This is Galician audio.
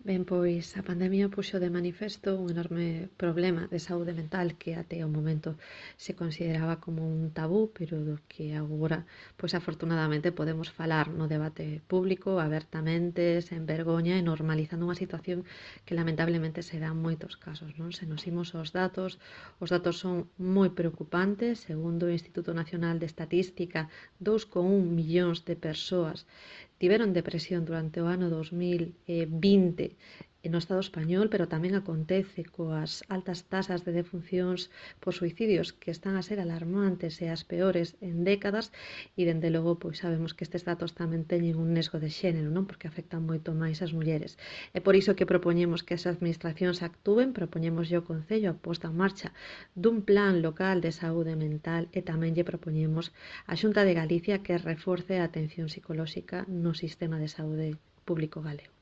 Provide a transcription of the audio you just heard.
Ben, pois a pandemia puxo de manifesto un enorme problema de saúde mental que até o momento se consideraba como un tabú, pero do que agora, pois afortunadamente podemos falar no debate público abertamente, sen vergoña e normalizando unha situación que lamentablemente se dá en moitos casos, non? Se nos imos aos datos, os datos son moi preocupantes, segundo o Instituto Nacional de Estatística, 2,1 millóns de persoas tiveron depresión durante o ano 2020 no Estado español, pero tamén acontece coas altas tasas de defuncións por suicidios que están a ser alarmantes e as peores en décadas e, dende logo, pois sabemos que estes datos tamén teñen un nesgo de xénero, non? Porque afectan moito máis as mulleres. É por iso que propoñemos que as administracións actúen, propoñemos o Concello a posta en marcha dun plan local de saúde mental e tamén lle propoñemos a Xunta de Galicia que reforce a atención psicolóxica no sistema de saúde público galego.